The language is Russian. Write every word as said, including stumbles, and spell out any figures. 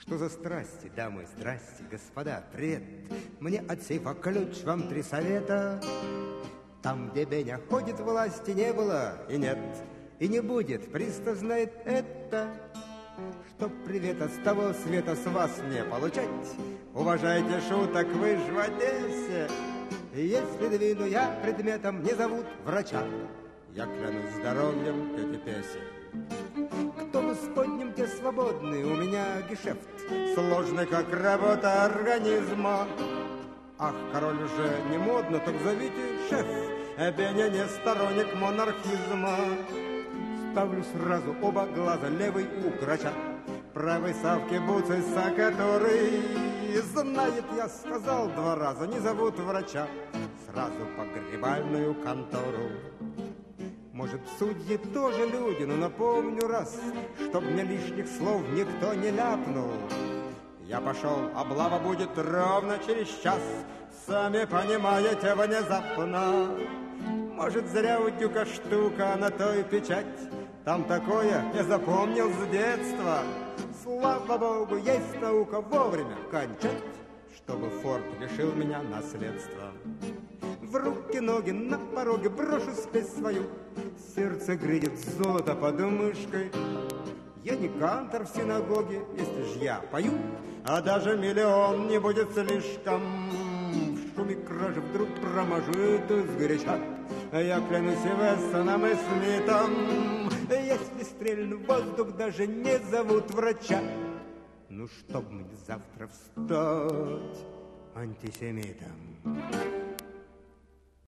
Что за страсти, дамы, здрасте, господа, привет. Мне от сейфа ключ, вам три совета. Там, где Беня ходит, власти не было и нет, и не будет, пристав знает это. Чтоб привета с того света с вас не получать, уважайте шуток, вы ж в Одессе. И если двину я предметом, не зовут врача, я клянусь здоровьем тети Песи. Кто вы с подним, те свободны, у меня гешефт сложный, как работа организма. Ах, король уже не модно, так зовите шеф. Беня не сторонник монархизма. Ставлю сразу оба глаза, левый у грача, правый Савки Буциса, который знает, я сказал два раза, не зовут врача, сразу погребальную контору. Может, судьи тоже люди, но напомню раз, чтоб мне лишних слов никто не ляпнул. Я пошел, облава будет ровно через час, сами понимаете, внезапно. Может, зря у Дюка штука, на то и печать. Там такое я запомнил с детства. Слава богу, есть наука вовремя кончать, чтобы Форд лишил меня наследства. В руки, ноги, на пороге брошу спесь свою. Сердце грядет золото под мышкой. Я не кантор в синагоге, если ж я пою, а даже миллион не будет слишком. В шуме кражи вдруг проможет сгоряча. Я клянусь Вессоном и Смитом, если стрельну в воздух, даже не зовут врача. Ну, чтоб мне завтра встать антисемитом.